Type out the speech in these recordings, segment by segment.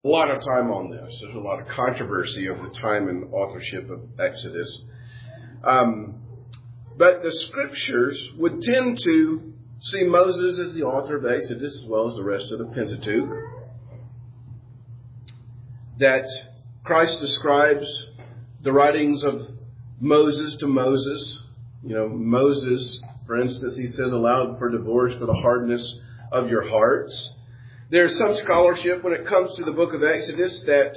a lot of time on this. There's a lot of controversy over the time and authorship of Exodus. But the scriptures would tend to see Moses as the author of Exodus as well as the rest of the Pentateuch. That Christ describes the writings of Moses to Moses. You know, Moses, for instance, he says, allowed for divorce for the hardness of your hearts. There's some scholarship when it comes to the book of Exodus that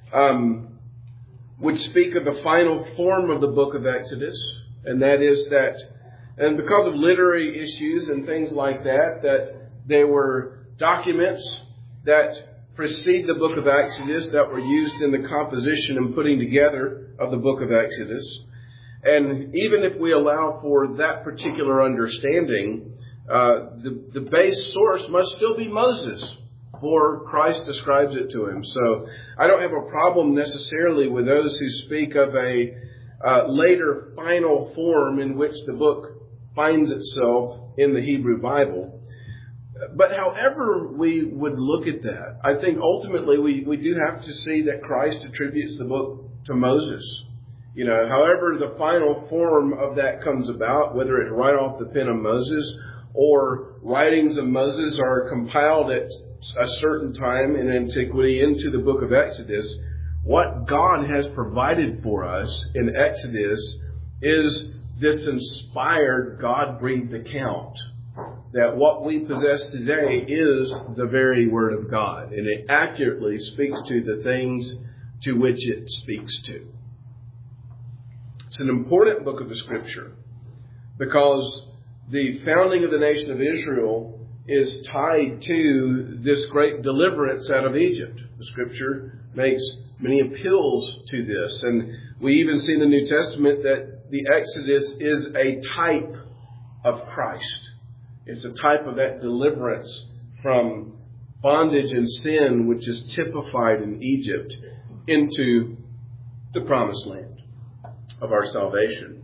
would speak of the final form of the book of Exodus. And that is that, and because of literary issues and things like that, that there were documents that precede the book of Exodus that were used in the composition and putting together of the book of Exodus. And even if we allow for that particular understanding, the base source must still be Moses, for Christ describes it to him. So I don't have a problem necessarily with those who speak of a later final form in which the book finds itself in the Hebrew Bible. But however we would look at that, I think ultimately we do have to see that Christ attributes the book to Moses. You know, however the final form of that comes about, whether it's right off the pen of Moses or writings of Moses are compiled at a certain time in antiquity into the book of Exodus, what God has provided for us in Exodus is this inspired, God-breathed account. That what we possess today is the very Word of God. And it accurately speaks to the things to which it speaks to. It's an important book of the Scripture because the founding of the nation of Israel is tied to this great deliverance out of Egypt. The Scripture makes many appeals to this. And we even see in the New Testament that the Exodus is a type of Christ. It's a type of that deliverance from bondage and sin, which is typified in Egypt, into the promised land of our salvation.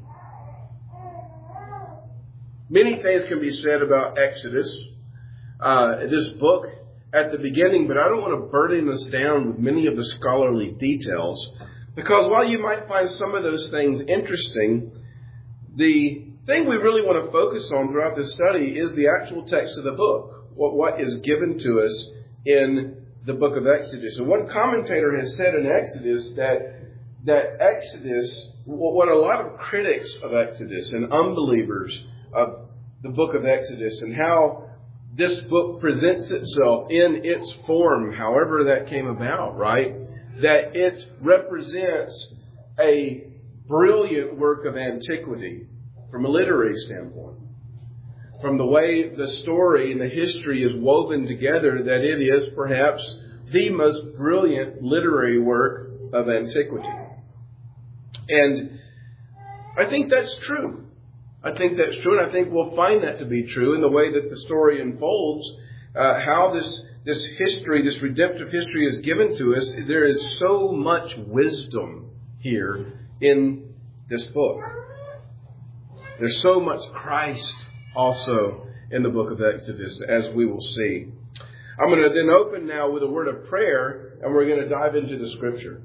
Many things can be said about Exodus, this book at the beginning, but I don't want to burden us down with many of the scholarly details, because while you might find some of those things interesting, the thing we really want to focus on throughout this study is the actual text of the book, what is given to us in the book of Exodus. And one commentator has said in Exodus that Exodus, what a lot of critics of Exodus and unbelievers of the book of Exodus and how this book presents itself in its form, however that came about, right? That it represents a brilliant work of antiquity from a literary standpoint. From the way the story and the history is woven together, that it is perhaps the most brilliant literary work of antiquity. And I think that's true. I think that's true, and I think we'll find that to be true in the way that the story unfolds, how this history, this redemptive history is given to us. There is so much wisdom here in this book. There's so much Christ also in the book of Exodus, as we will see. I'm going to then open now with a word of prayer, and we're going to dive into the Scripture.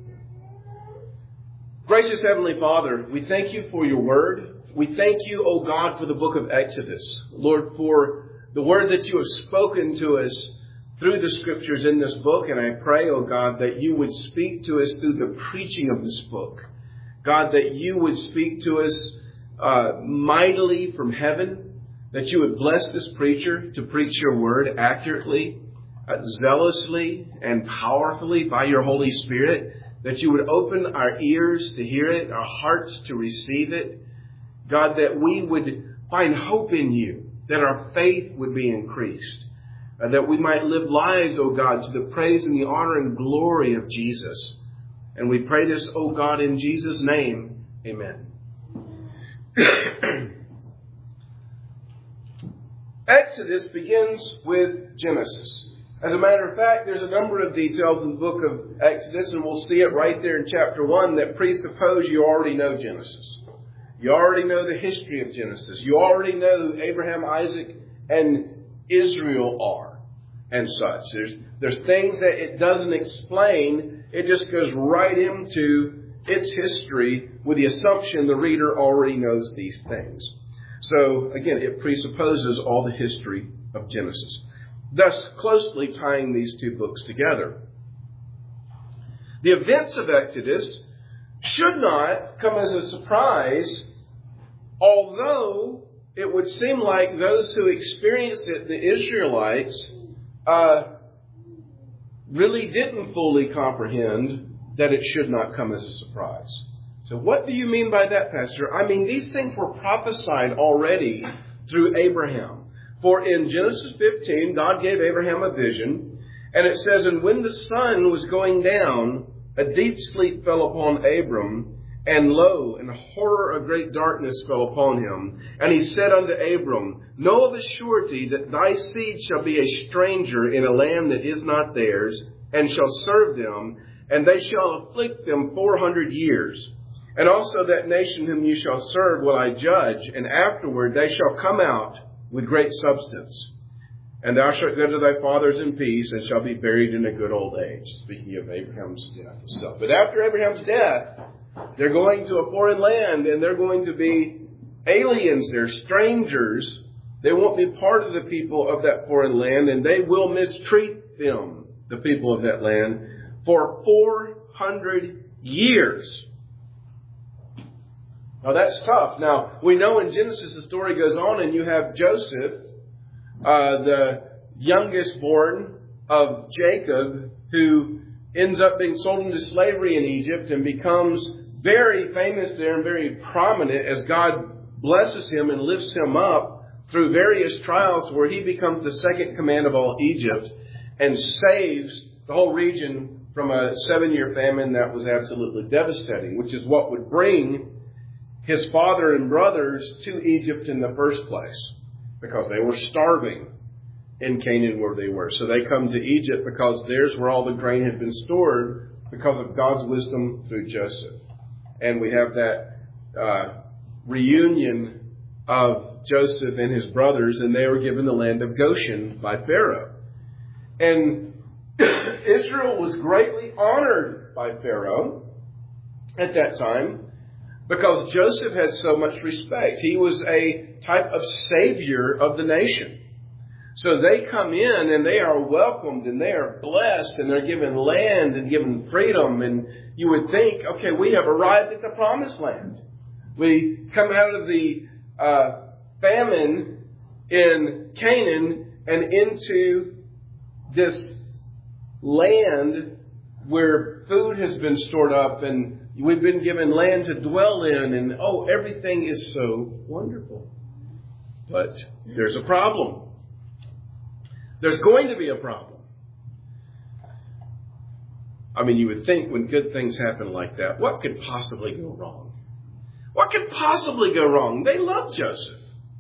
Gracious Heavenly Father, we thank you for your word. We thank you, O God, for the book of Exodus. Lord, for the word that you have spoken to us through the Scriptures in this book. And I pray, O God, that you would speak to us through the preaching of this book. God, that you would speak to us mightily from heaven, that you would bless this preacher to preach your word accurately, zealously, and powerfully by your Holy Spirit, that you would open our ears to hear it, our hearts to receive it. God, that we would find hope in you, that our faith would be increased, that we might live lives, O God, to the praise and the honor and glory of Jesus. And we pray this, O God, in Jesus' name. Amen. Exodus begins with Genesis. As a matter of fact, there's a number of details in the book of Exodus, and we'll see it right there in chapter 1 that presuppose you already know Genesis. You already know the history of Genesis. You already know who Abraham, Isaac, and Israel are, and such. There's things that it doesn't explain. It just goes right into its history with the assumption the reader already knows these things. So, again, it presupposes all the history of Genesis, thus closely tying these two books together. The events of Exodus should not come as a surprise, although it would seem like those who experienced it, the Israelites, really didn't fully comprehend that it should not come as a surprise. So what do you mean by that, Pastor? I mean, these things were prophesied already through Abraham. For in Genesis 15, God gave Abraham a vision, and it says, "And when the sun was going down, a deep sleep fell upon Abram, and lo, and horror of great darkness fell upon him. And he said unto Abram, Know of a surety that thy seed shall be a stranger in a land that is not theirs, and shall serve them, and they shall afflict them 400 years. And also that nation whom you shall serve will I judge, and afterward they shall come out with great substance. And thou shalt go to thy fathers in peace, and shall be buried in a good old age." Speaking of Abraham's death himself. But after Abraham's death, they're going to a foreign land, and they're going to be aliens. They're strangers. They won't be part of the people of that foreign land, and they will mistreat them, the people of that land, for 400 years. Now that's tough. Now, we know in Genesis the story goes on, and you have Joseph, the youngest born of Jacob, who ends up being sold into slavery in Egypt and becomes very famous there and very prominent as God blesses him and lifts him up through various trials, where he becomes the second command of all Egypt and saves the whole region from a 7-year famine that was absolutely devastating, which is what would bring his father and brothers to Egypt in the first place, because they were starving in Canaan where they were. So they come to Egypt because there's where all the grain had been stored because of God's wisdom through Joseph. And we have that reunion of Joseph and his brothers, and they were given the land of Goshen by Pharaoh. And Israel was greatly honored by Pharaoh at that time because Joseph had so much respect. He was a type of savior of the nation. So they come in and they are welcomed and they are blessed and they're given land and given freedom. And you would think, okay, we have arrived at the promised land. We come out of the famine in Canaan and into this land where food has been stored up and we've been given land to dwell in, and everything is so wonderful. But there's a problem. There's going to be a problem. I mean, you would think when good things happen like that, what could possibly go wrong? What could possibly go wrong? They love Joseph.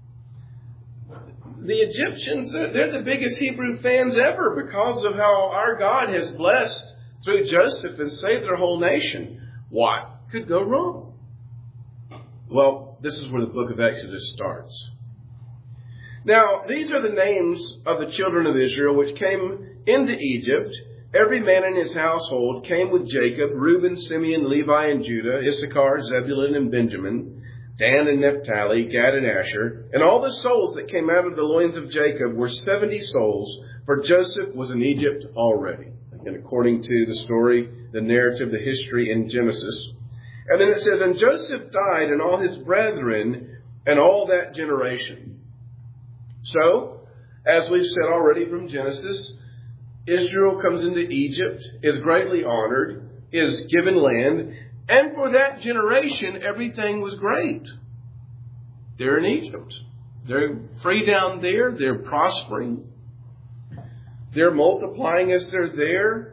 The Egyptians, they're the biggest Hebrew fans ever because of how our God has blessed through Joseph and saved their whole nation. What could go wrong? Well, this is where the book of Exodus starts. Now, these are the names of the children of Israel which came into Egypt. Every man in his household came with Jacob: Reuben, Simeon, Levi, and Judah, Issachar, Zebulun, and Benjamin, Dan and Naphtali, Gad and Asher. And all the souls that came out of the loins of Jacob were 70 souls, for Joseph was in Egypt already. Again, according to the story, the narrative, the history in Genesis. And then it says, "And Joseph died, and all his brethren, and all that generation." So, as we've said already from Genesis, Israel comes into Egypt, is greatly honored, is given land, and for that generation, everything was great. They're in Egypt. They're free down there. They're prospering. They're multiplying as they're there.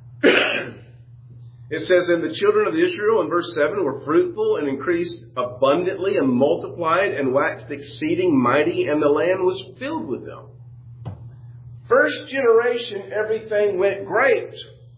It says, "And the children of Israel," in verse 7, "were fruitful and increased abundantly and multiplied and waxed exceeding mighty, and the land was filled with them." First generation, everything went great.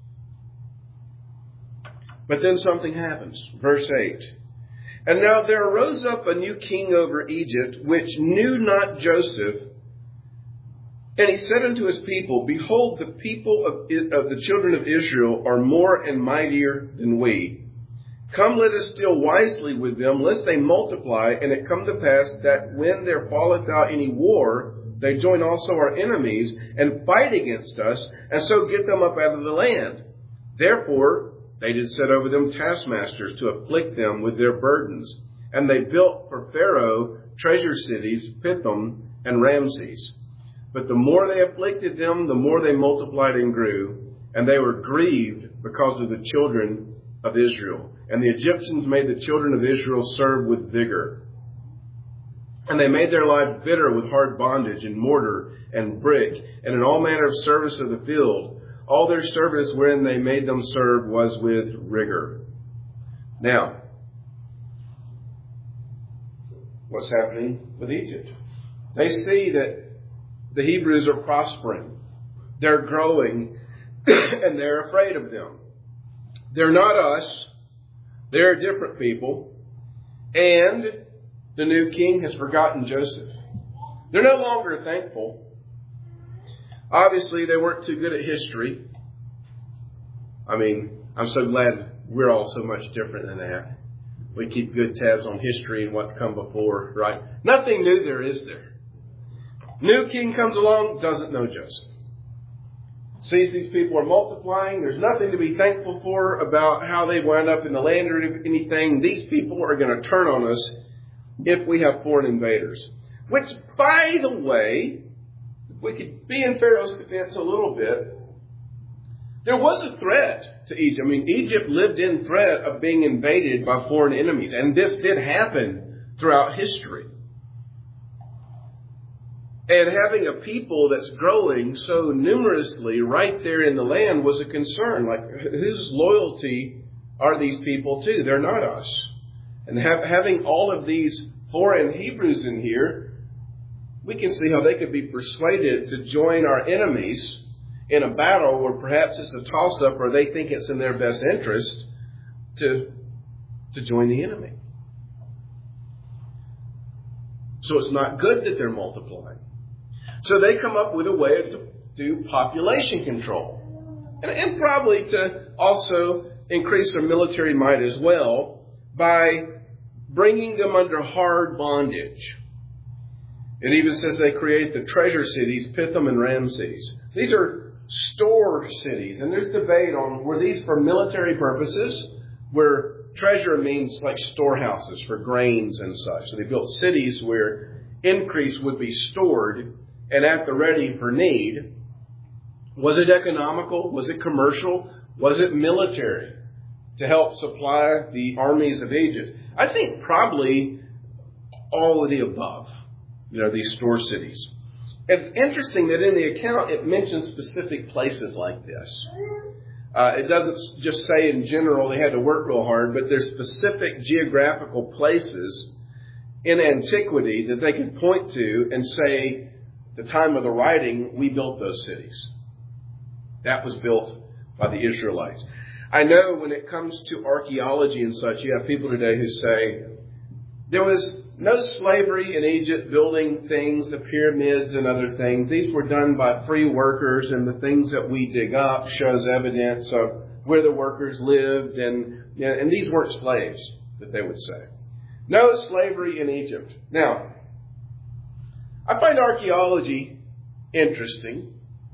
But then something happens. Verse 8. "And now there arose up a new king over Egypt, which knew not Joseph, And he said unto his people, Behold, the people of the children of Israel are more and mightier than we. Come, let us deal wisely with them, lest they multiply, and it come to pass that when there falleth out any war, they join also our enemies, and fight against us, and so get them up out of the land. Therefore they did set over them taskmasters to afflict them with their burdens. And they built for Pharaoh treasure cities, Pithom and Ramses. But the more they afflicted them, the more they multiplied and grew, and they were grieved because of the children of Israel. And the Egyptians made the children of Israel serve with vigor. And they made their lives bitter with hard bondage in mortar and brick, and in all manner of service of the field. All their service wherein they made them serve was with rigor. Now, what's happening with Egypt? They see that the Hebrews are prospering. They're growing, and they're afraid of them. They're not us. They're a different people. And the new king has forgotten Joseph. They're no longer thankful. Obviously, they weren't too good at history. I mean, I'm so glad we're all so much different than that. We keep good tabs on history and what's come before, right? Nothing new there, is there? New king comes along, doesn't know Joseph. Sees these people are multiplying. There's nothing to be thankful for about how they wound up in the land or anything. These people are going to turn on us if we have foreign invaders. Which, by the way, we could be in Pharaoh's defense a little bit. There was a threat to Egypt. I mean, Egypt lived in threat of being invaded by foreign enemies. And this did happen throughout history. And having a people that's growing so numerously right there in the land was a concern. Like, whose loyalty are these people to? They're not us. And having all of these foreign Hebrews in here, we can see how they could be persuaded to join our enemies in a battle where perhaps it's a toss-up or they think it's in their best interest to join the enemy. So it's not good that they're multiplying. So they come up with a way to do population control. And probably to also increase their military might as well by bringing them under hard bondage. It even says they create the treasure cities, Pithom and Ramses. These are store cities. And there's debate on, were these for military purposes, where treasure means like storehouses for grains and such. So they built cities where increase would be stored and at the ready for need. Was it economical? Was it commercial? Was it military to help supply the armies of Egypt? I think probably all of the above, these store cities. It's interesting that in the account it mentions specific places like this. It doesn't just say in general they had to work real hard, but there's specific geographical places in antiquity that they can point to and say, the time of the writing, we built those cities. That was built by the Israelites. I know when it comes to archaeology and such, you have people today who say, there was no slavery in Egypt building things, the pyramids and other things. These were done by free workers, and the things that we dig up shows evidence of where the workers lived, and these weren't slaves, that they would say. No slavery in Egypt. Now, I find archaeology interesting,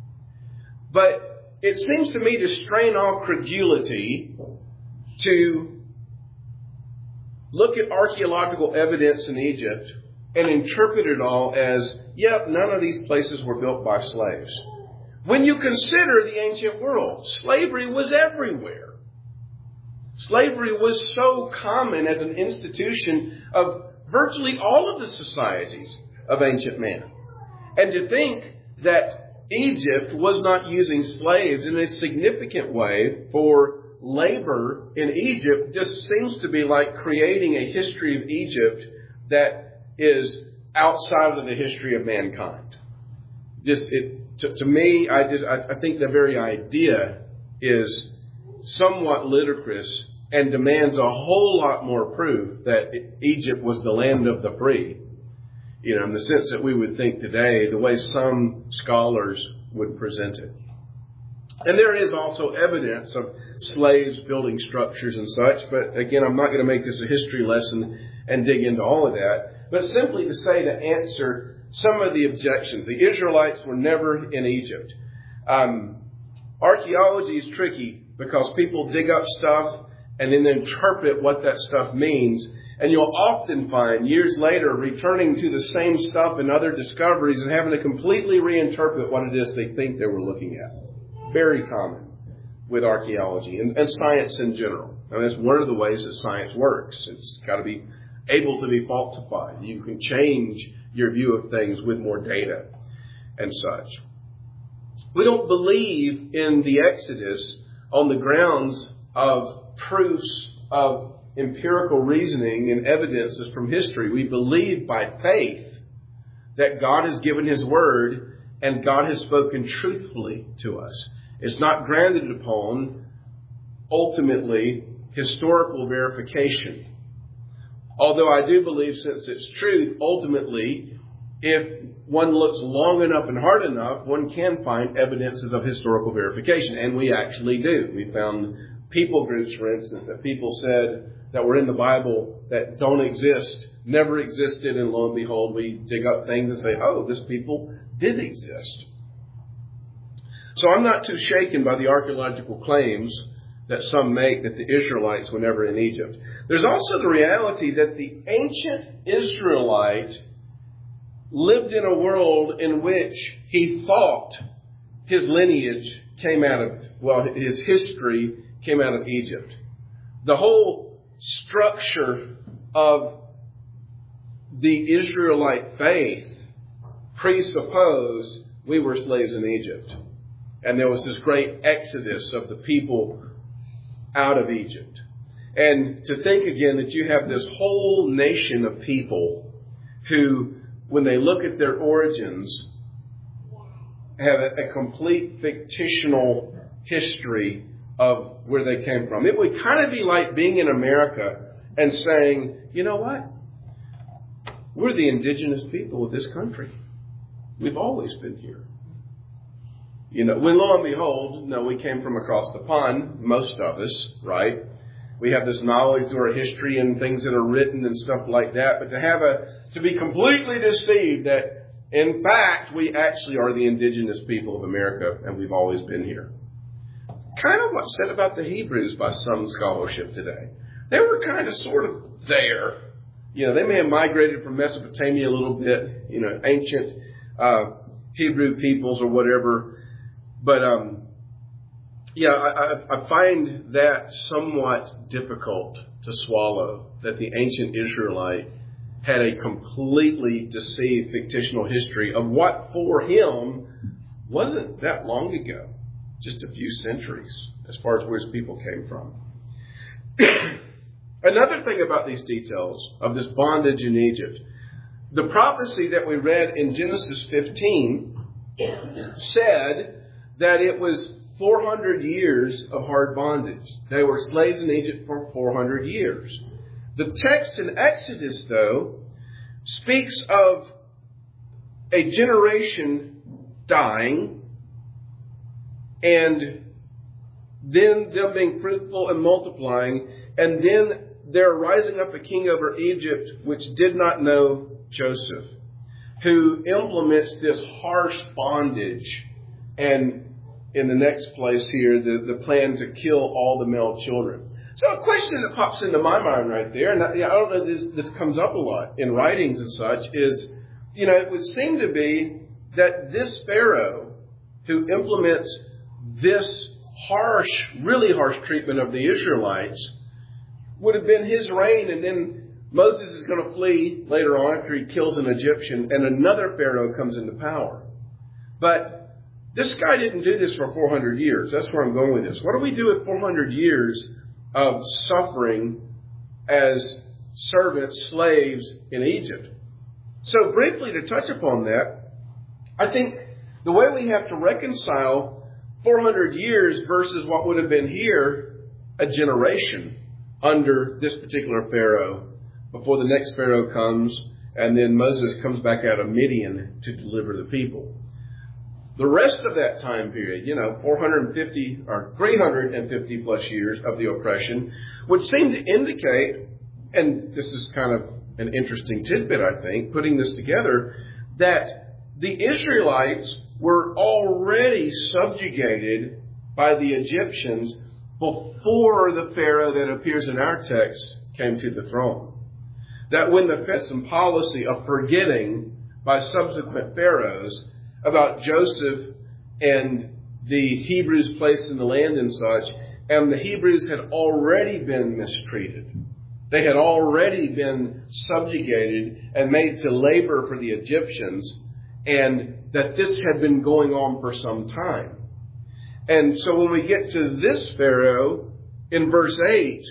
but it seems to me to strain all credulity to look at archaeological evidence in Egypt and interpret it all as, yep, none of these places were built by slaves. When you consider the ancient world, slavery was everywhere. Slavery was so common as an institution of virtually all of the societies of ancient man. And to think that Egypt was not using slaves in a significant way for labor in Egypt just seems to be like creating a history of Egypt that is outside of the history of mankind. To me, I think the very idea is somewhat ludicrous and demands a whole lot more proof that Egypt was the land of the free. in the sense that we would think today, the way some scholars would present it. And there is also evidence of slaves building structures and such, but again, I'm not going to make this a history lesson and dig into all of that, but simply to say, to answer some of the objections. The Israelites were never in Egypt. Archaeology is tricky because people dig up stuff and then interpret what that stuff means. And you'll often find years later returning to the same stuff and other discoveries and having to completely reinterpret what it is they think they were looking at. Very common with archaeology and science in general. I mean, that's one of the ways that science works. It's got to be able to be falsified. You can change your view of things with more data and such. We don't believe in the Exodus on the grounds of proofs of empirical reasoning and evidences from history. We believe by faith that God has given His word and God has spoken truthfully to us. It's not granted upon, ultimately, historical verification. Although I do believe, since it's truth, ultimately, if one looks long enough and hard enough, one can find evidences of historical verification. And we actually do. We found people groups, for instance, that people said that were in the Bible that don't exist, never existed, and lo and behold, we dig up things and say, oh, this people did exist. So I'm not too shaken by the archaeological claims that some make that the Israelites were never in Egypt. There's also the reality that the ancient Israelite lived in a world in which he thought his lineage came out of, his history came out of Egypt. The whole structure of the Israelite faith presupposed we were slaves in Egypt. And there was this great exodus of the people out of Egypt. And to think again that you have this whole nation of people who, when they look at their origins, have a complete fictional history of where they came from. It would kind of be like being in America and saying, you know what? We're the indigenous people of this country. We've always been here. When lo and behold, we came from across the pond, most of us, right? We have this knowledge through our history and things that are written and stuff like that. But to be completely deceived that, in fact, we actually are the indigenous people of America and we've always been here. Kind of what's said about the Hebrews by some scholarship today. They were kind of sort of there. They may have migrated from Mesopotamia a little bit, ancient Hebrew peoples or whatever. But, I find that somewhat difficult to swallow, that the ancient Israelite had a completely deceived fictional history of what for him wasn't that long ago, just a few centuries, as far as where his people came from. Another thing about these details of this bondage in Egypt, the prophecy that we read in Genesis 15 said that it was 400 years of hard bondage. They were slaves in Egypt for 400 years. The text in Exodus, though, speaks of a generation dying and then them being fruitful and multiplying, and then there rising up a king over Egypt which did not know Joseph, who implements this harsh bondage. And in the next place here, the plan to kill all the male children. So a question that pops into my mind right there, and I don't know if this comes up a lot in writings and such, is, it would seem to be that this Pharaoh who implements this really harsh treatment of the Israelites would have been his reign, and then Moses is going to flee later on after he kills an Egyptian, and another Pharaoh comes into power. But this guy didn't do this for 400 years. That's where I'm going with this. What do we do with 400 years of suffering as servants, slaves in Egypt? So briefly to touch upon that, I think the way we have to reconcile 400 years versus what would have been here, a generation under this particular Pharaoh, before the next Pharaoh comes And then Moses comes back out of Midian to deliver the people. The rest of that time period, 450 or 350 plus years of the oppression, would seem to indicate, and this is kind of an interesting tidbit, I think, putting this together, that the Israelites were already subjugated by the Egyptians before the Pharaoh that appears in our text came to the throne. That when the some policy of forgetting by subsequent pharaohs about Joseph and the Hebrews placed in the land and such, and the Hebrews had already been mistreated. They had already been subjugated and made to labor for the Egyptians, and that this had been going on for some time. And so when we get to this Pharaoh in verse 8,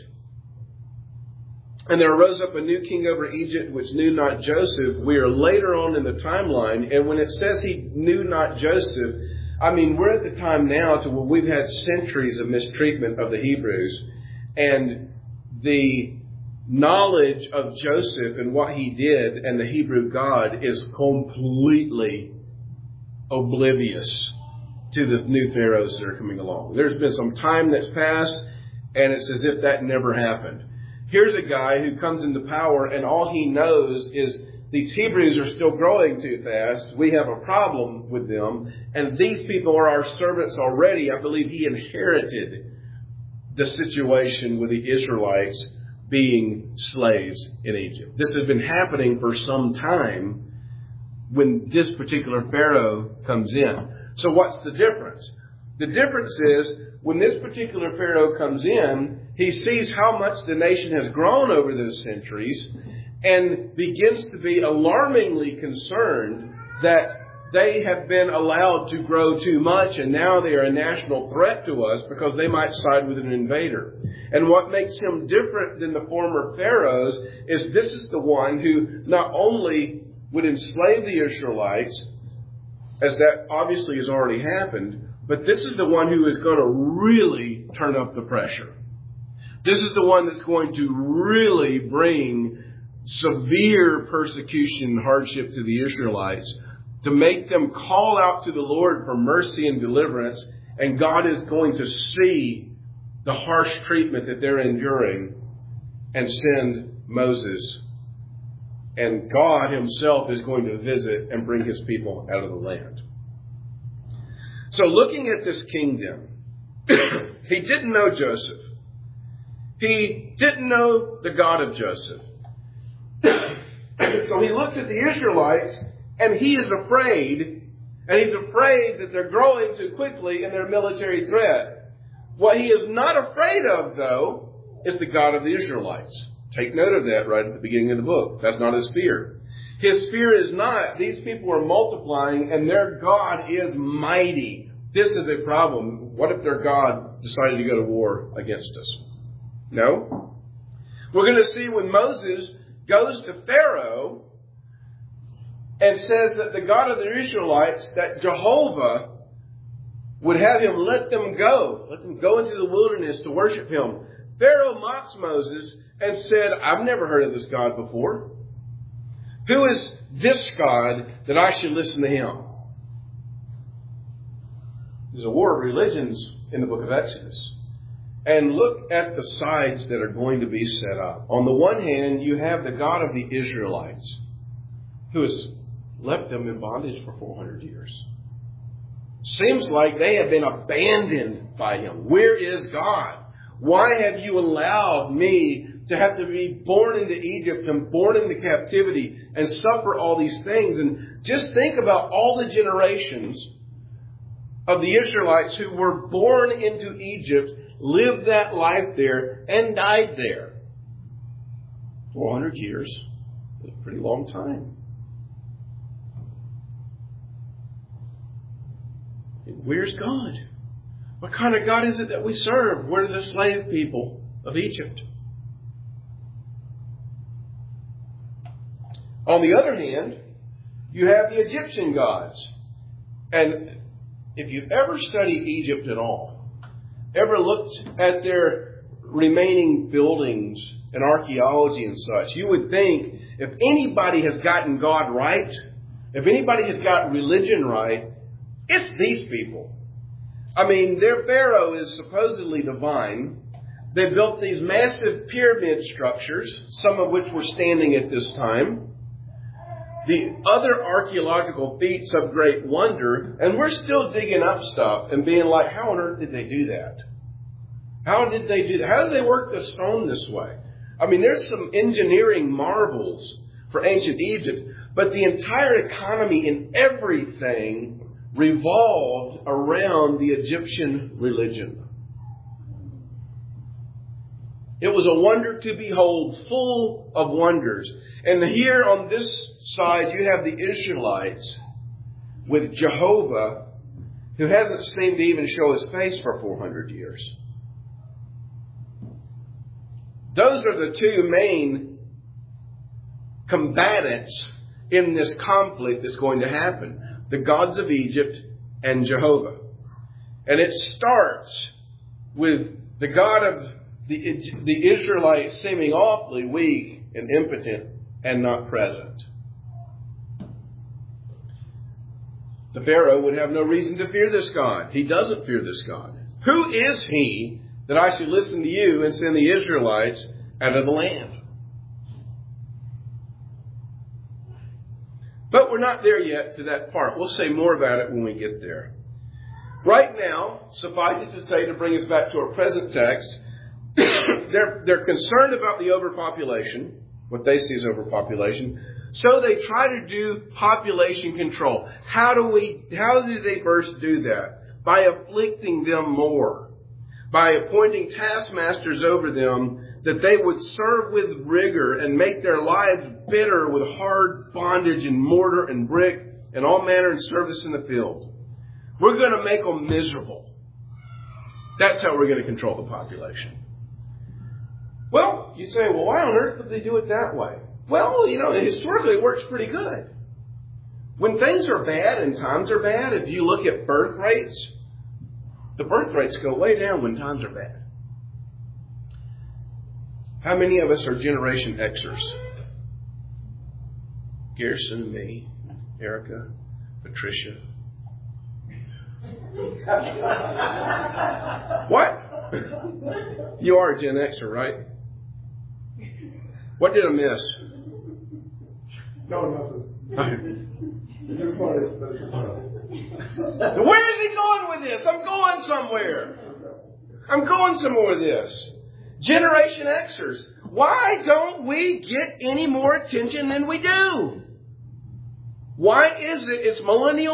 and there arose up a new king over Egypt, which knew not Joseph. We are later on in the timeline. And when it says he knew not Joseph, we're at the time now to where we've had centuries of mistreatment of the Hebrews. And the knowledge of Joseph and what he did and the Hebrew God is completely oblivious to the new pharaohs that are coming along. There's been some time that's passed, and it's as if that never happened. Here's a guy who comes into power, and all he knows is these Hebrews are still growing too fast. We have a problem with them. And these people are our servants already. I believe he inherited the situation with the Israelites being slaves in Egypt. This has been happening for some time when this particular Pharaoh comes in. So what's the difference? The difference is when this particular Pharaoh comes in, he sees how much the nation has grown over those centuries and begins to be alarmingly concerned that they have been allowed to grow too much and now they are a national threat to us because they might side with an invader. And what makes him different than the former pharaohs is this is the one who not only would enslave the Israelites, as that obviously has already happened, but this is the one who is going to really turn up the pressure. This is the one that's going to really bring severe persecution and hardship to the Israelites to make them call out to the Lord for mercy and deliverance. And God is going to see the harsh treatment that they're enduring and send Moses. And God himself is going to visit and bring his people out of the land. So looking at this kingdom, he didn't know Joseph. He didn't know the God of Joseph. So he looks at the Israelites and he is afraid. And he's afraid that they're growing too quickly in their military threat. What he is not afraid of, though, is the God of the Israelites. Take note of that right at the beginning of the book. That's not his fear. His fear is not, these people are multiplying and their God is mighty. This is a problem. What if their God decided to go to war against us? No. We're going to see when Moses goes to Pharaoh and says that the God of the Israelites, that Jehovah, would have him let them go into the wilderness to worship him. Pharaoh mocks Moses and said, I've never heard of this God before. Who is this God that I should listen to him? There's a war of religions in the book of Exodus. And look at the sides that are going to be set up. On the one hand, you have the God of the Israelites, who has left them in bondage for 400 years. Seems like they have been abandoned by him. Where is God? Why have you allowed me to have to be born into Egypt and born into captivity and suffer all these things? And just think about all the generations of the Israelites who were born into Egypt, lived that life there, and died there. 400 years is a pretty long time. Where's God? What kind of God is it that we serve? We're the slave people of Egypt. On the other hand, you have the Egyptian gods. And if you've ever studied Egypt at all, ever looked at their remaining buildings and archaeology and such, you would think if anybody has gotten God right, if anybody has got religion right, it's these people. I mean, their Pharaoh is supposedly divine. They built these massive pyramid structures, some of which were standing at this time. The other archaeological feats of great wonder, and we're still digging up stuff and being like, how on earth did they do that? How did they do that? How did they work the stone this way? I mean, there's some engineering marvels for ancient Egypt, but the entire economy and everything revolved around the Egyptian religion. It was a wonder to behold, full of wonders. And here on this side, you have the Israelites with Jehovah, who hasn't seemed to even show his face for 400 years. Those are the two main combatants in this conflict that's going to happen. The gods of Egypt and Jehovah. And it starts with the God of the Israelites seeming awfully weak and impotent and not present. The Pharaoh would have no reason to fear this God. He doesn't fear this God. Who is he that I should listen to you and send the Israelites out of the land? But we're not there yet to that part. We'll say more about it when we get there. Right now, suffice it to say, to bring us back to our present text, they're concerned about the overpopulation, what they see as overpopulation. So they try to do population control. How do they first do that? By afflicting them more. By appointing taskmasters over them that they would serve with rigor and make their lives bitter with hard bondage and mortar and brick and all manner of service in the field. We're going to make them miserable. That's how we're going to control the population. Well, you say, well, why on earth would they do it that way? Well, historically it works pretty good. When things are bad and times are bad, if you look at birth rates, the birth rates go way down when times are bad. How many of us are Generation Xers? Garrison, me, Erica, Patricia. What? You are a Gen Xer, right? What did I miss? No, nothing. Just wanted to... Where is he going with this? I'm going somewhere. I'm going somewhere with this. Generation Xers. Why don't we get any more attention than we do? Why is it? It's millennial.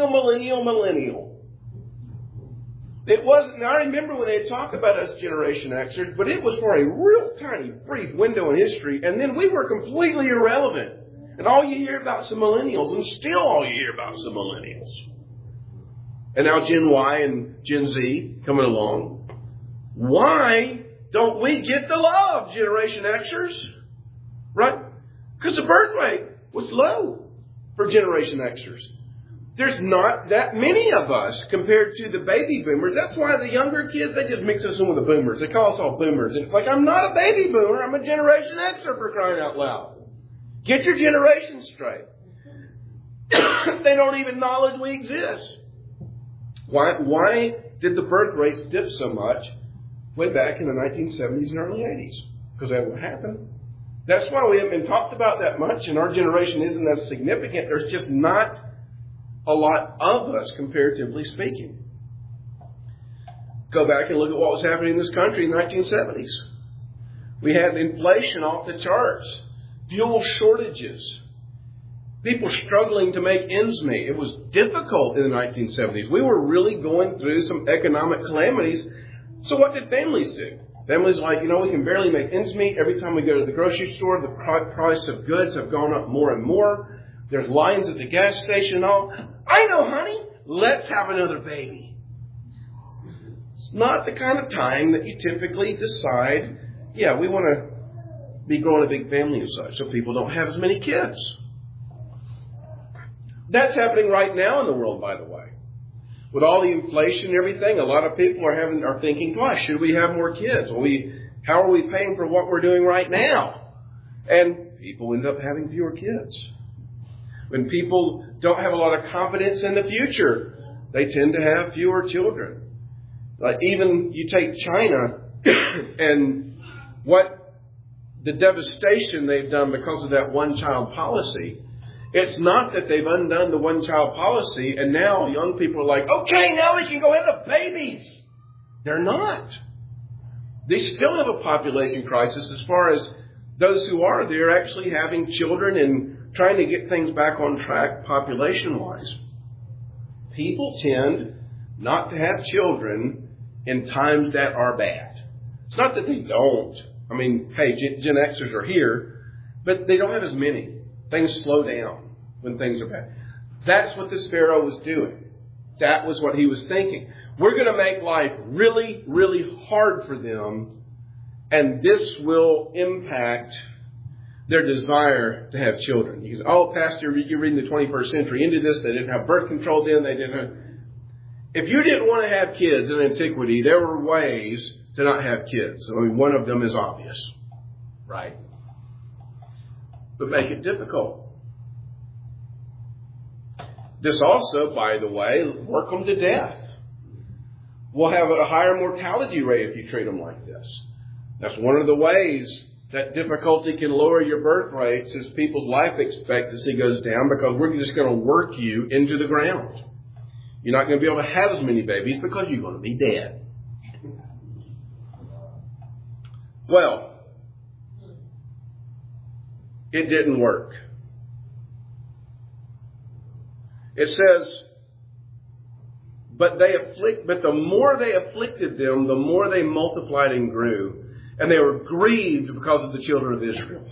It wasn't. Now, I remember when they talk about us Generation Xers, but it was for a real tiny, brief window in history, and then we were completely irrelevant. And all you hear about some millennials, and still all you hear about some millennials. And now Gen Y and Gen Z coming along. Why don't we get the love, Generation Xers? Right? Because the birth rate was low for Generation Xers. There's not that many of us compared to the baby boomers. That's why the younger kids, they just mix us in with the boomers. They call us all boomers. And it's like, I'm not a baby boomer. I'm a Generation Xer, for crying out loud. Get your generation straight. They don't even acknowledge we exist. Why did the birth rates dip so much way back in the 1970s and early 80s? Because that would happen. That's why we haven't been talked about that much, and our generation isn't as significant. There's just not a lot of us, comparatively speaking. Go back and look at what was happening in this country in the 1970s. We had inflation off the charts, fuel shortages, people struggling to make ends meet. It was difficult in the 1970s. We were really going through some economic calamities. So what did families do? Families like, we can barely make ends meet. Every time we go to the grocery store, the price of goods have gone up more and more. There's lines at the gas station and all. I know, honey, let's have another baby. It's not the kind of time that you typically decide, we want to be growing a big family and such, so people don't have as many kids. That's happening right now in the world, by the way. With all the inflation and everything, a lot of people are thinking twice. Should we have more kids? How are we paying for what we're doing right now? And people end up having fewer kids. When people don't have a lot of confidence in the future, they tend to have fewer children. Like even you take China and what the devastation they've done because of that one-child policy. It's not that they've undone the one-child policy and now young people are like, okay, now we can go have the babies. They're not. They still have a population crisis as far as those who are there actually having children and trying to get things back on track population-wise. People tend not to have children in times that are bad. It's not that they don't. I mean, hey, Gen Xers are here, but they don't have as many. Things slow down when things are bad. That's what this Pharaoh was doing. That was what he was thinking. We're going to make life really, really hard for them, and this will impact their desire to have children. You say, oh, Pastor, you're reading the 21st century into this. They didn't have birth control then. They didn't have... If you didn't want to have kids in antiquity, there were ways to not have kids. I mean, one of them is obvious, right? But make it difficult. This also, by the way, work them to death. We'll have a higher mortality rate if you treat them like this. That's one of the ways that difficulty can lower your birth rates is people's life expectancy goes down because we're just going to work you into the ground. You're not going to be able to have as many babies because you're going to be dead. Well, it didn't work. It says, but the more they afflicted them, the more they multiplied and grew. And they were grieved because of the children of Israel.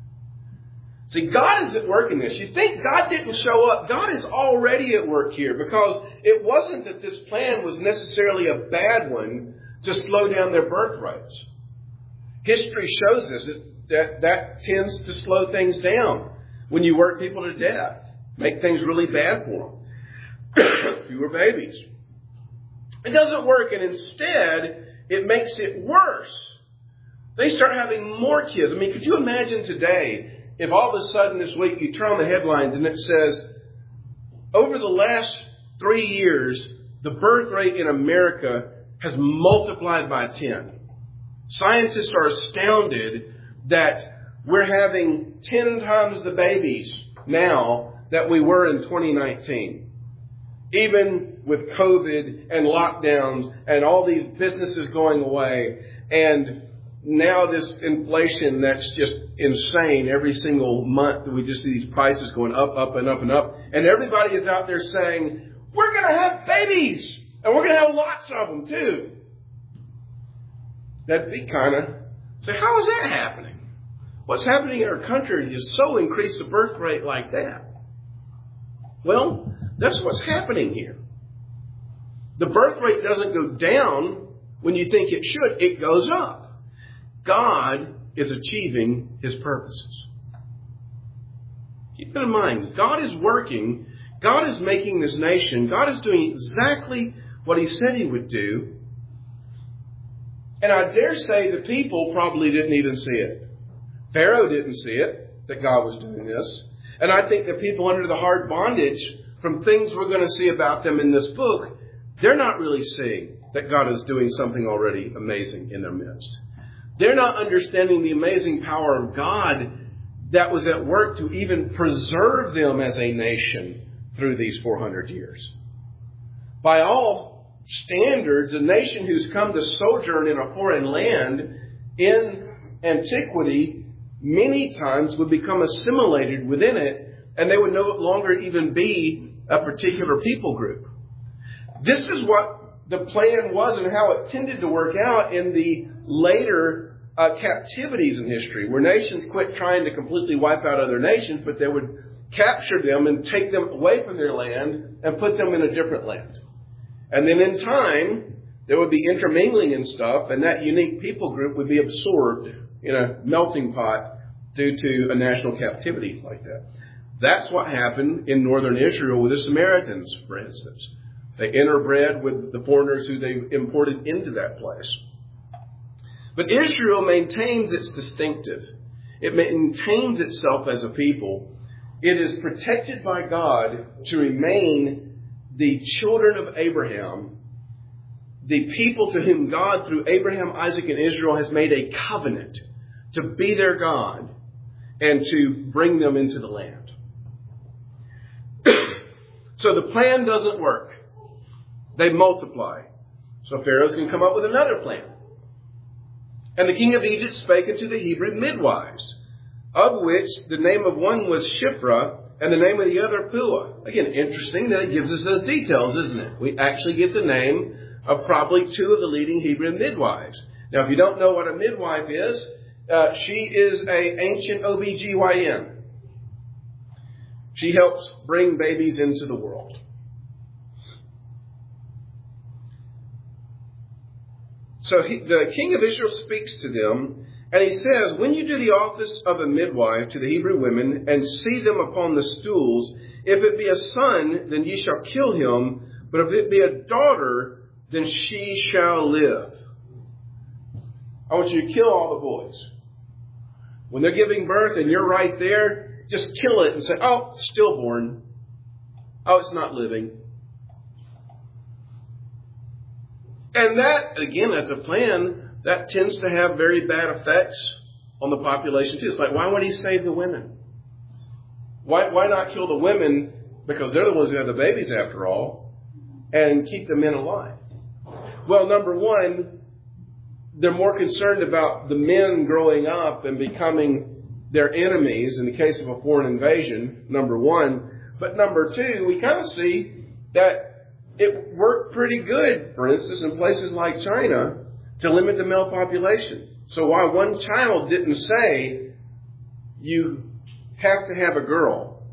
See, God is at work in this. You think God didn't show up. God is already at work here because it wasn't that this plan was necessarily a bad one to slow down their birth rates. History shows us that tends to slow things down when you work people to death. Make things really bad for them. Fewer babies. It doesn't work, and instead, it makes it worse. They start having more kids. I mean, could you imagine today if all of a sudden this week you turn on the headlines and it says, over the last 3 years, the birth rate in America has multiplied by 10. Scientists are astounded that we're having 10 times the babies now that we were in 2019. Even with COVID and lockdowns and all these businesses going away and now this inflation that's just insane every single month. We just see these prices going up, up, and up, and up. And everybody is out there saying, we're going to have babies. And we're going to have lots of them too. That'd be kind of... So how is that happening? What's happening in our country is so increase the birth rate like that. Well, that's what's happening here. The birth rate doesn't go down when you think it should. It goes up. God is achieving His purposes. Keep that in mind. God is working. God is making this nation. God is doing exactly what He said He would do. And I dare say the people probably didn't even see it. Pharaoh didn't see it, that God was doing this. And I think the people under the hard bondage, from things we're going to see about them in this book, they're not really seeing that God is doing something already amazing in their midst. They're not understanding the amazing power of God that was at work to even preserve them as a nation through these 400 years. By all standards, a nation who's come to sojourn in a foreign land in antiquity many times would become assimilated within it, and they would no longer even be a particular people group. This is what the plan was and how it tended to work out in the later captivities in history, where nations quit trying to completely wipe out other nations, but they would capture them and take them away from their land and put them in a different land. And then in time, there would be intermingling and stuff, and that unique people group would be absorbed in a melting pot due to a national captivity like that. That's what happened in northern Israel with the Samaritans, for instance. They interbred with the foreigners who they imported into that place. But Israel maintains its distinctive. It maintains itself as a people. It is protected by God to remain the children of Abraham, the people to whom God, through Abraham, Isaac, and Israel, has made a covenant to be their God and to bring them into the land. So the plan doesn't work. They multiply. So Pharaoh's going to come up with another plan. And the king of Egypt spake unto the Hebrew midwives, of which the name of one was Shiphrah, and the name of the other Puah. Again, interesting that it gives us those details, isn't it? We actually get the name of probably two of the leading Hebrew midwives. Now, if you don't know what a midwife is, she is an ancient OBGYN. She helps bring babies into the world. So the king of Israel speaks to them, and he says, when you do the office of a midwife to the Hebrew women, and see them upon the stools, if it be a son, then ye shall kill him, but if it be a daughter, then she shall live. I want you to kill all the boys. When they're giving birth and you're right there, just kill it and say, oh, stillborn. Oh, it's not living. And that, again, as a plan, that tends to have very bad effects on the population too. It's like, why would he save the women? Why not kill the women, because they're the ones who have the babies after all, and keep the men alive? Well, number one, they're more concerned about the men growing up and becoming their enemies in the case of a foreign invasion, number one. But number two, we kind of see that it worked pretty good, for instance, in places like China, to limit the male population. So while one child didn't say, you have to have a girl.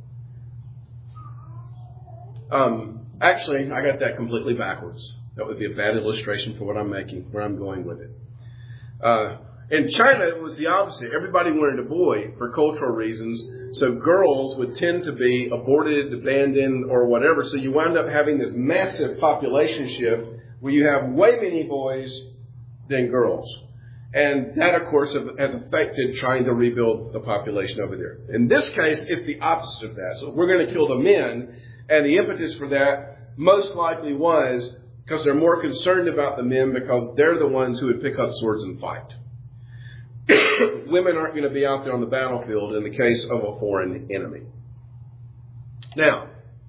Actually, I got that completely backwards. That would be a bad illustration for what I'm making, where I'm going with it. In China, it was the opposite. Everybody wanted a boy for cultural reasons. So girls would tend to be aborted, abandoned, or whatever. So you wind up having this massive population shift where you have way many boys than girls. And that, of course, has affected trying to rebuild the population over there. In this case, it's the opposite of that. So we're going to kill the men. And the impetus for that most likely was because they're more concerned about the men because they're the ones who would pick up swords and fight. Women aren't going to be out there on the battlefield in the case of a foreign enemy. Now,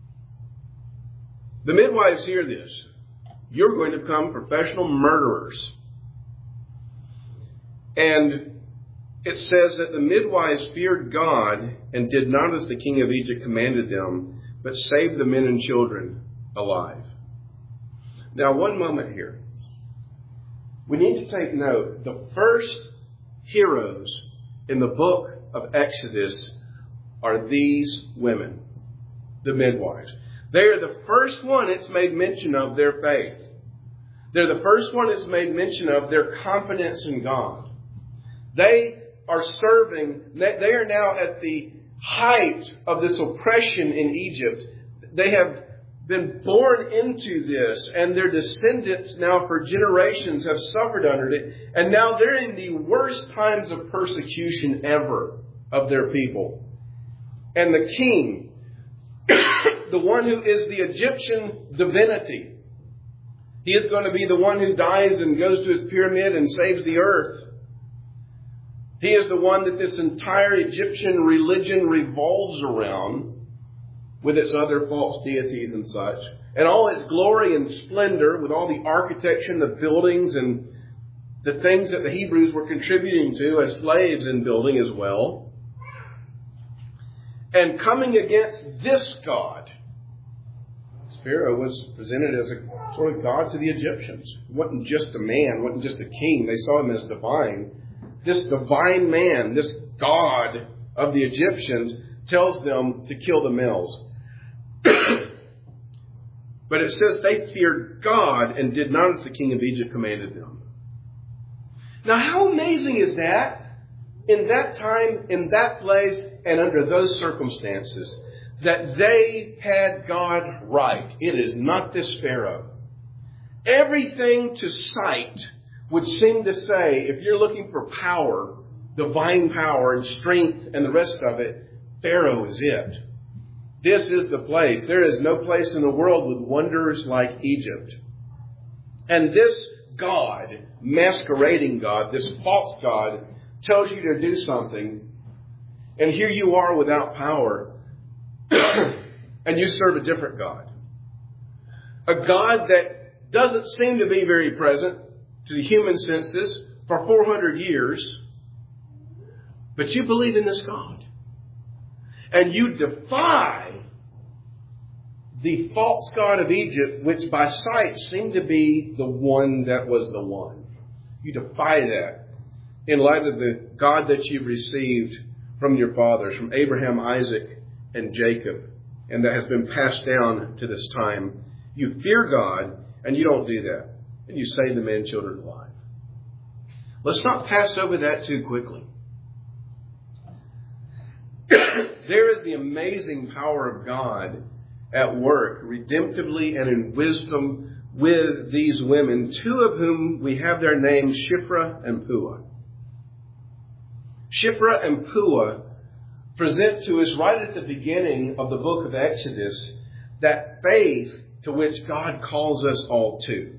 the midwives hear this. You're going to become professional murderers. And it says that the midwives feared God and did not as the king of Egypt commanded them, but saved the men and children alive. Now, one moment here. We need to take note. The first heroes in the book of Exodus are these women, the midwives. They are the first one it's made mention of their faith. They're the first one it's made mention of their confidence in God. They are serving, they are now at the height of this oppression in Egypt. They have been born into this, and their descendants now for generations have suffered under it. And now they're in the worst times of persecution ever of their people. And the king, the one who is the Egyptian divinity, he is going to be the one who dies and goes to his pyramid and saves the earth. He is the one that this entire Egyptian religion revolves around, with its other false deities and such, and all its glory and splendor, with all the architecture and the buildings and the things that the Hebrews were contributing to as slaves in building as well. And coming against this God, Pharaoh was presented as a sort of God to the Egyptians. He wasn't just a man, wasn't just a king. They saw him as divine. This divine man, this God of the Egyptians, tells them to kill the males. But it says they feared God and did not as the king of Egypt commanded them. Now, how amazing is that? In that time, in that place, and under those circumstances, that they had God right. It is not this Pharaoh. Everything to sight would seem to say, if you're looking for power divine power and strength and the rest of it, Pharaoh is it. This is the place. There is no place in the world with wonders like Egypt. And this God, masquerading God, this false God, tells you to do something. And here you are without power. And you serve a different God. A God that doesn't seem to be very present to the human senses for 400 years. But you believe in this God. And you defy the false god of Egypt, which by sight seemed to be the one that was the one. You defy that in light of the God that you've received from your fathers, from Abraham, Isaac, and Jacob, and that has been passed down to this time. You fear God, and you don't do that. And you save the man children alive. Let's not pass over that too quickly. There is the amazing power of God at work, redemptively and in wisdom with these women, two of whom we have their names, Shiphrah and Puah. Shiphrah and Puah present to us right at the beginning of the book of Exodus that faith to which God calls us all to.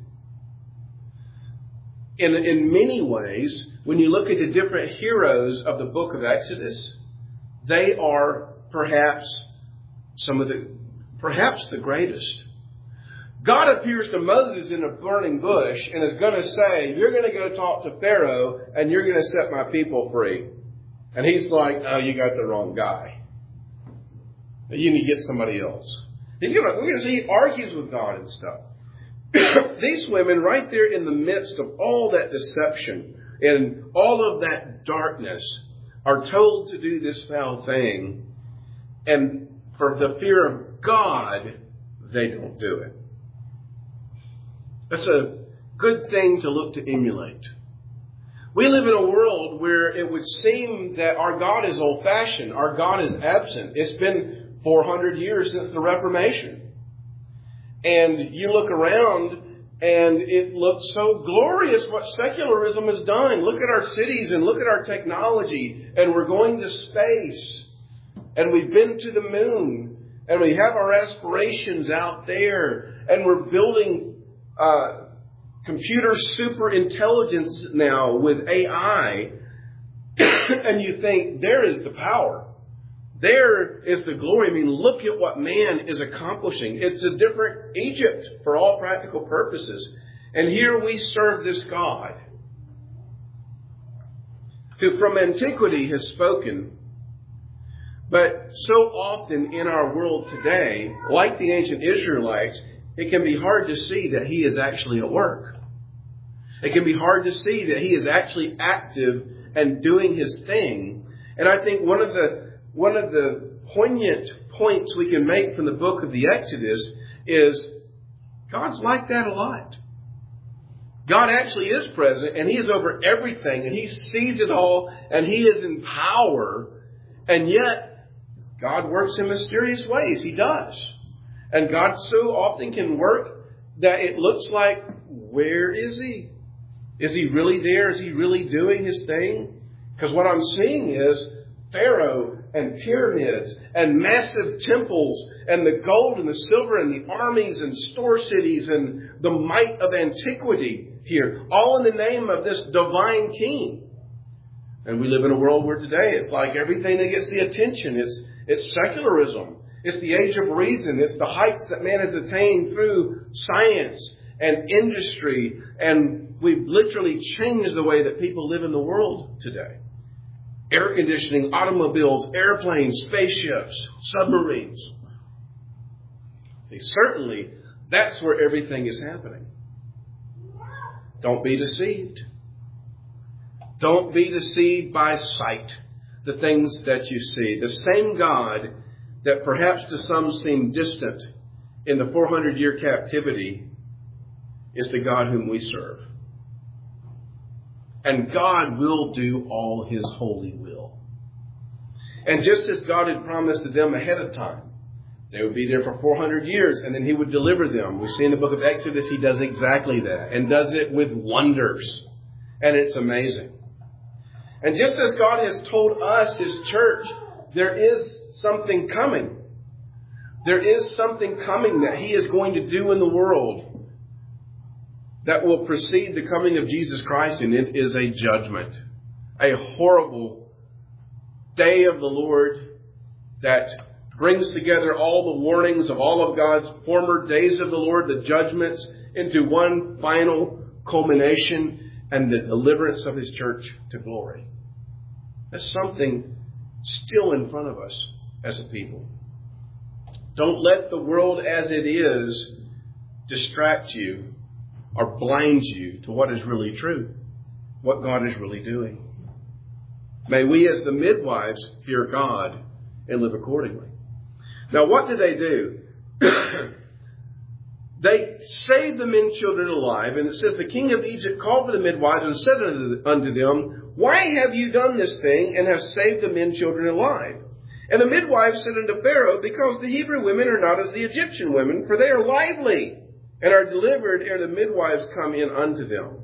In many ways, when you look at the different heroes of the book of Exodus, they are perhaps the greatest. God appears to Moses in a burning bush and is going to say, you're going to go talk to Pharaoh and you're going to set my people free. And he's like, oh, you got the wrong guy. You need to get somebody else. We're going to see he argues with God and stuff. These women right there in the midst of all that deception and all of that darkness are told to do this foul thing. And for the fear of God, they don't do it. That's a good thing to look to emulate. We live in a world where it would seem that our God is old-fashioned. Our God is absent. It's been 400 years since the Reformation. And you look around and it looks so glorious what secularism has done. Look at our cities and look at our technology. And we're going to space. And we've been to the moon. And we have our aspirations out there. And we're building computer super intelligence now with AI. And you think, there is the power. There is the glory. I mean, look at what man is accomplishing. It's a different Egypt for all practical purposes. And here we serve this God who from antiquity has spoken. But so often in our world today, like the ancient Israelites, it can be hard to see that he is actually at work. It can be hard to see that he is actually active and doing his thing. And I think one of the poignant points we can make from the book of the Exodus is God's like that a lot. God actually is present and he is over everything and he sees it all and he is in power. And yet God works in mysterious ways. He does. And God so often can work that it looks like, where is he? Is he really there? Is he really doing his thing? Because what I'm seeing is Pharaoh and pyramids and massive temples and the gold and the silver and the armies and store cities and the might of antiquity here, all in the name of this divine king. And we live in a world where today it's like everything that gets the attention. It's secularism. It's the age of reason. It's the heights that man has attained through science and industry. And we've literally changed the way that people live in the world today. Air conditioning, automobiles, airplanes, spaceships, submarines. See, certainly, that's where everything is happening. Don't be deceived. Don't be deceived by sight, the things that you see. The same God that perhaps to some seem distant in the 400-year captivity is the God whom we serve. And God will do all his holy will. And just as God had promised to them ahead of time, they would be there for 400 years and then he would deliver them. We see in the book of Exodus he does exactly that and does it with wonders. And it's amazing. And just as God has told us, His church, there is something coming. There is something coming that He is going to do in the world that will precede the coming of Jesus Christ, and it is a judgment. A horrible day of the Lord that brings together all the warnings of all of God's former days of the Lord, the judgments, into one final culmination and the deliverance of His church to glory. That's something still in front of us as a people. Don't let the world as it is distract you or blind you to what is really true, what God is really doing. May we as the midwives fear God and live accordingly. Now, what do? They saved the men children alive, and it says, the king of Egypt called for the midwives and said unto them, why have you done this thing and have saved the men children alive? And the midwives said unto Pharaoh, because the Hebrew women are not as the Egyptian women, for they are lively and are delivered ere the midwives come in unto them.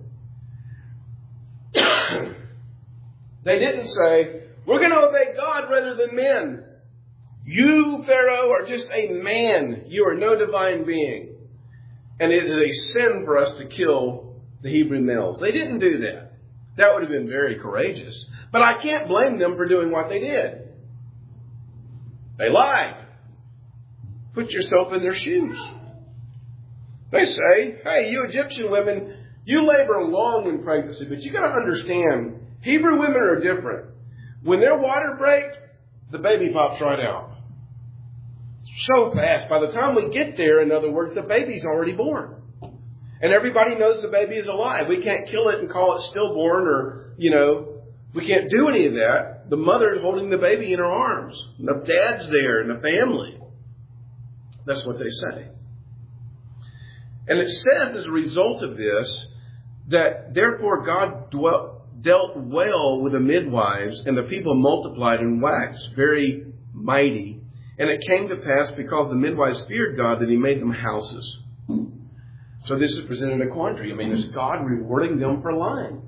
They didn't say, we're going to obey God rather than men. You, Pharaoh, are just a man. You are no divine being. And it is a sin for us to kill the Hebrew males. They didn't do that. That would have been very courageous. But I can't blame them for doing what they did. They lied. Put yourself in their shoes. They say, hey, you Egyptian women, you labor long in pregnancy, but you got to understand, Hebrew women are different. When their water breaks, the baby pops right out. So fast. By the time we get there, in other words, the baby's already born. And everybody knows the baby is alive. We can't kill it and call it stillborn or, we can't do any of that. The mother is holding the baby in her arms. And the dad's there and the family. That's what they say. And it says as a result of this that therefore God dealt well with the midwives, and the people multiplied and waxed very mighty. And it came to pass, because the midwives feared God, that He made them houses. So this is presented a quandary. Is God rewarding them for lying?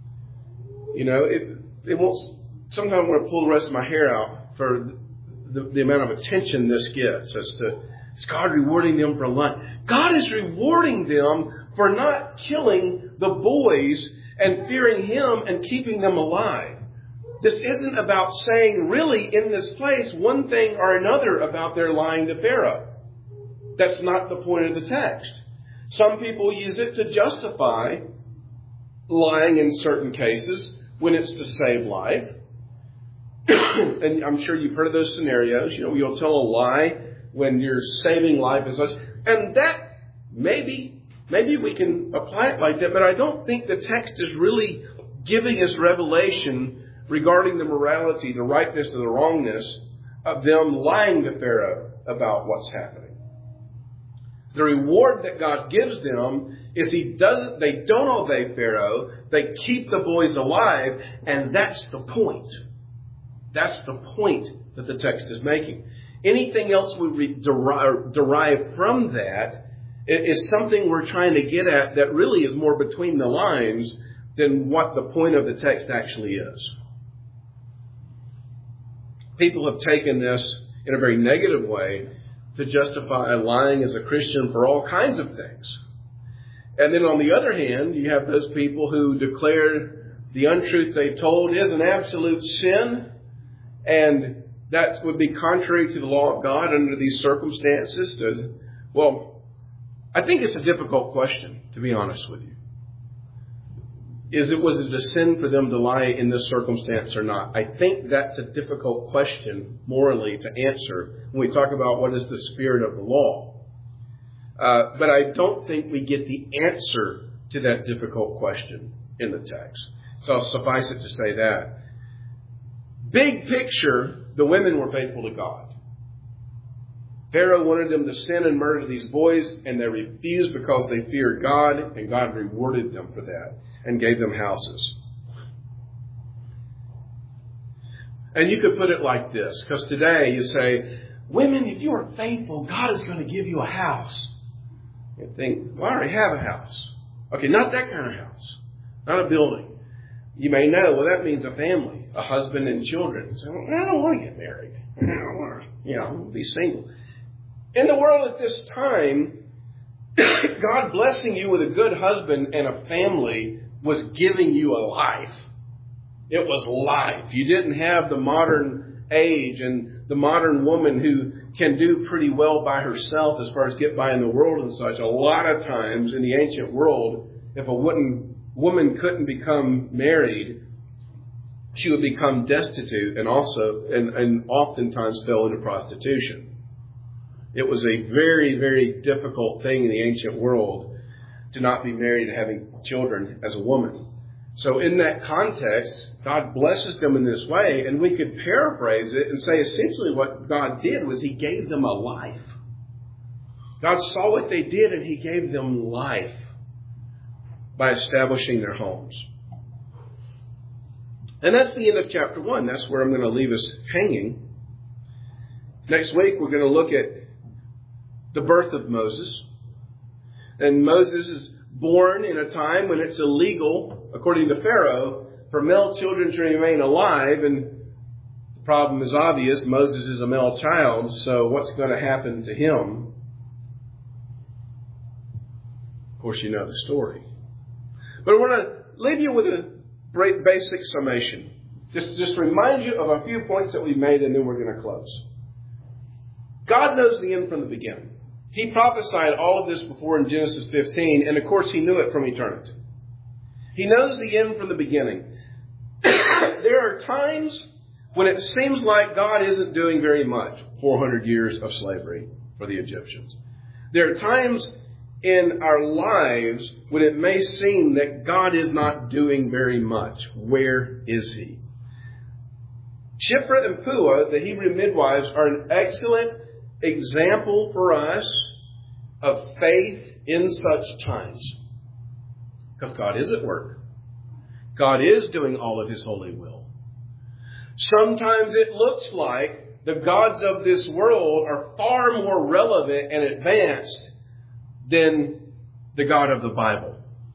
It won't. Sometimes I want to pull the rest of my hair out for the amount of attention this gets. Is God rewarding them for lying? God is rewarding them for not killing the boys and fearing Him and keeping them alive. This isn't about saying really in this place one thing or another about their lying to Pharaoh. That's not the point of the text. Some people use it to justify lying in certain cases when it's to save life. And I'm sure you've heard of those scenarios. You'll tell a lie when you're saving life and such. And that maybe we can apply it like that, but I don't think the text is really giving us revelation regarding the morality, the rightness, or the wrongness of them lying to Pharaoh about what's happening. The reward that God gives them is they don't obey Pharaoh, they keep the boys alive, and that's the point. That's the point that the text is making. Anything else we derive from that is something we're trying to get at that really is more between the lines than what the point of the text actually is. People have taken this in a very negative way to justify lying as a Christian for all kinds of things. And then on the other hand, you have those people who declare the untruth they've told is an absolute sin, and that would be contrary to the law of God under these circumstances. I think it's a difficult question, to be honest with you. Was it a sin for them to lie in this circumstance or not? I think that's a difficult question morally to answer when we talk about what is the spirit of the law. But I don't think we get the answer to that difficult question in the text. So I'll suffice it to say that. Big picture, the women were faithful to God. Pharaoh wanted them to sin and murder these boys, and they refused because they feared God, and God rewarded them for that and gave them houses. And you could put it like this, because today you say, women, if you are faithful, God is going to give you a house. You think, well, I already have a house. Okay, not that kind of house. Not a building. You may know, well, that means a family, a husband and children. So, I don't want to get married. I don't want to, be single. In the world at this time, God blessing you with a good husband and a family was giving you a life. It was life. You didn't have the modern age and the modern woman who can do pretty well by herself as far as get by in the world and such. A lot of times in the ancient world, if a woman couldn't become married, she would become destitute and oftentimes fell into prostitution. It was a very, very difficult thing in the ancient world to not be married and having children as a woman. So in that context, God blesses them in this way, and we could paraphrase it and say essentially what God did was He gave them a life. God saw what they did and He gave them life by establishing their homes. And that's the end of chapter 1. That's where I'm going to leave us hanging. Next week, we're going to look at the birth of Moses. And Moses is born in a time when it's illegal, according to Pharaoh, for male children to remain alive. And the problem is obvious. Moses is a male child, so what's going to happen to him? Of course, you know the story. But I want to leave you with a great basic summation. Just remind you of a few points that we've made, and then we're going to close. God knows the end from the beginning. He prophesied all of this before in Genesis 15, and of course He knew it from eternity. He knows the end from the beginning. There are times when it seems like God isn't doing very much. 400 years of slavery for the Egyptians. There are times in our lives when it may seem that God is not doing very much. Where is He? Shiphrah and Puah, the Hebrew midwives, are an excellent example for us of faith in such times. Because God is at work. God is doing all of His holy will. Sometimes it looks like the gods of this world are far more relevant and advanced than the God of the Bible.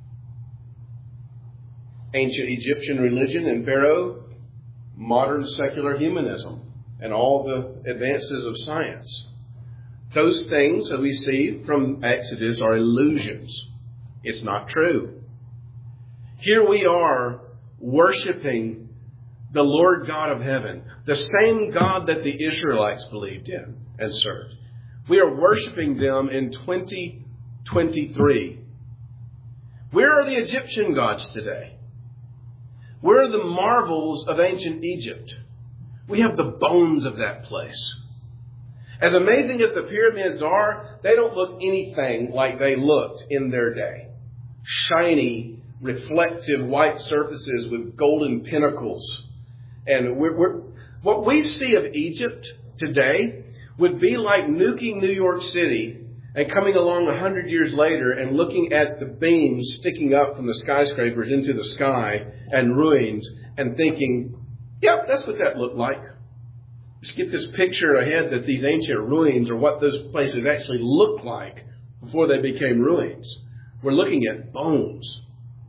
Ancient Egyptian religion and Pharaoh, modern secular humanism, and all the advances of science. Those things that we see from Exodus are illusions. It's not true. Here we are worshiping the Lord God of heaven, the same God that the Israelites believed in and served. We are worshiping them in 2023. Where are the Egyptian gods today? Where are the marvels of ancient Egypt? We have the bones of that place. As amazing as the pyramids are, they don't look anything like they looked in their day. Shiny, reflective white surfaces with golden pinnacles. And what we see of Egypt today would be like nuking New York City and coming along 100 years later and looking at the beams sticking up from the skyscrapers into the sky and ruins and thinking, yep, that's what that looked like. Just get this picture ahead that these ancient ruins are what those places actually looked like before they became ruins. We're looking at bones.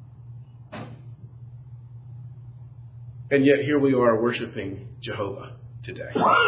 And yet here we are worshiping Jehovah today.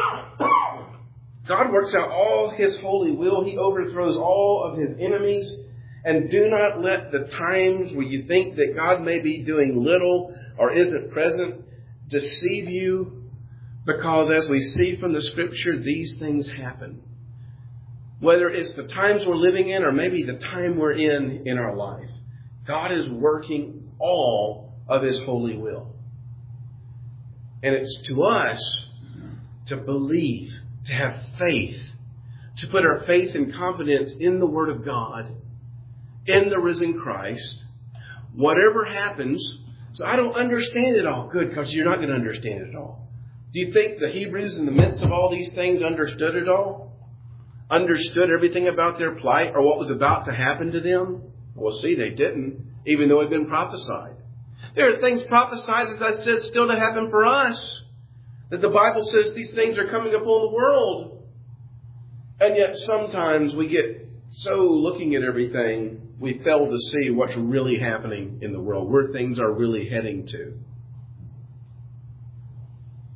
God works out all His holy will. He overthrows all of His enemies. And do not let the times where you think that God may be doing little or isn't present deceive you. Because as we see from the Scripture, these things happen. Whether it's the times we're living in or maybe the time we're in our life. God is working all of His holy will. And it's to us to believe, to have faith, to put our faith and confidence in the Word of God, in the risen Christ. Whatever happens, so I don't understand it all. Good, because you're not going to understand it all. Do you think the Hebrews in the midst of all these things understood it all? Understood everything about their plight or what was about to happen to them? Well, see, they didn't, even though it had been prophesied. There are things prophesied, as I said, still to happen for us. That the Bible says these things are coming upon the world. And yet sometimes we get so looking at everything, we fail to see what's really happening in the world, where things are really heading to.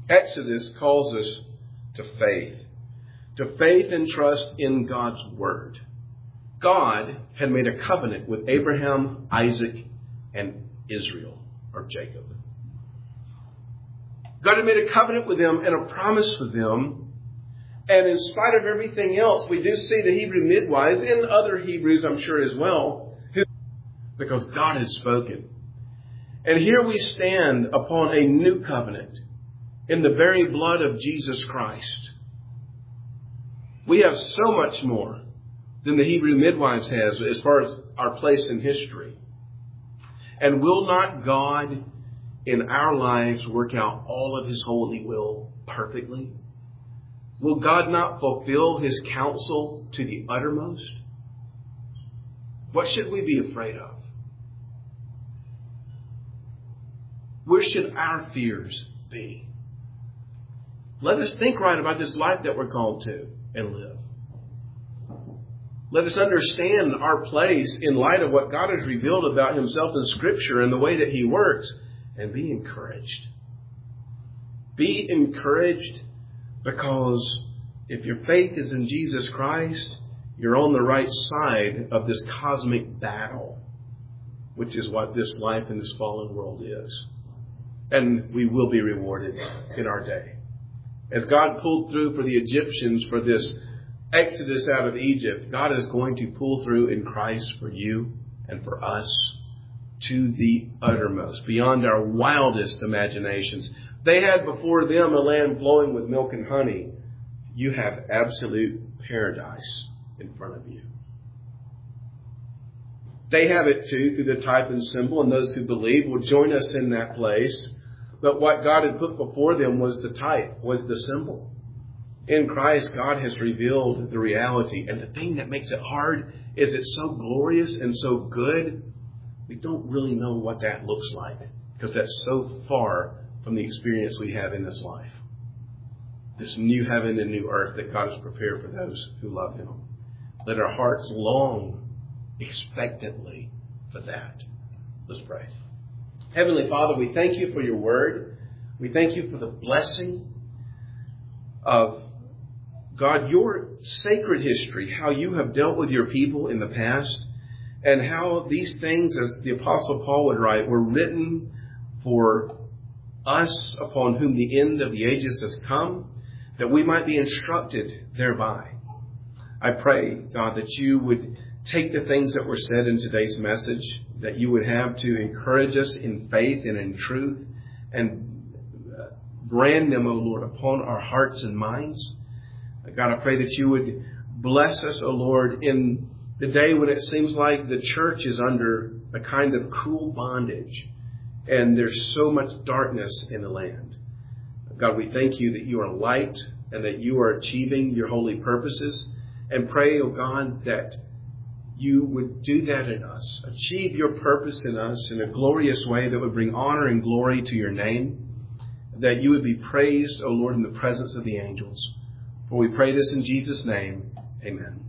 Exodus calls us to faith and trust in God's Word. God had made a covenant with Abraham, Isaac, and Israel, or Jacob. God had made a covenant with them and a promise with them. And in spite of everything else, we do see the Hebrew midwives, and other Hebrews, I'm sure as well, because God had spoken. And here we stand upon a new covenant in the very blood of Jesus Christ. We have so much more than the Hebrew midwives has as far as our place in history. And will not God in our lives work out all of His holy will perfectly? Will God not fulfill His counsel to the uttermost? What should we be afraid of? Where should our fears be? Let us think right about this life that we're called to and live. Let us understand our place in light of what God has revealed about Himself in Scripture and the way that He works, and be encouraged. Be encouraged because if your faith is in Jesus Christ, you're on the right side of this cosmic battle, which is what this life in this fallen world is. And we will be rewarded in our day. As God pulled through for the Egyptians for this Exodus out of Egypt, God is going to pull through in Christ for you and for us to the uttermost, beyond our wildest imaginations. They had before them a land flowing with milk and honey. You have absolute paradise in front of you. They have it too through the type and symbol, and those who believe will join us in that place. But what God had put before them was the type, was the symbol. In Christ, God has revealed the reality. And the thing that makes it hard is it's so glorious and so good, we don't really know what that looks like, because that's so far from the experience we have in this life. This new heaven and new earth that God has prepared for those who love Him. Let our hearts long expectantly for that. Let's pray. Heavenly Father, we thank You for Your word. We thank You for the blessing of, God, Your sacred history, how You have dealt with Your people in the past, and how these things, as the Apostle Paul would write, were written for us upon whom the end of the ages has come, that we might be instructed thereby. I pray, God, that You would take the things that were said in today's message, that You would have to encourage us in faith and in truth, and brand them, O Lord, upon our hearts and minds. God, I pray that You would bless us, O Lord, in the day when it seems like the church is under a kind of cruel bondage and there's so much darkness in the land. God, we thank You that You are light and that You are achieving Your holy purposes, and pray, O God, that You would do that in us. Achieve Your purpose in us in a glorious way that would bring honor and glory to Your name. That You would be praised, O Lord, in the presence of the angels. For we pray this in Jesus' name. Amen.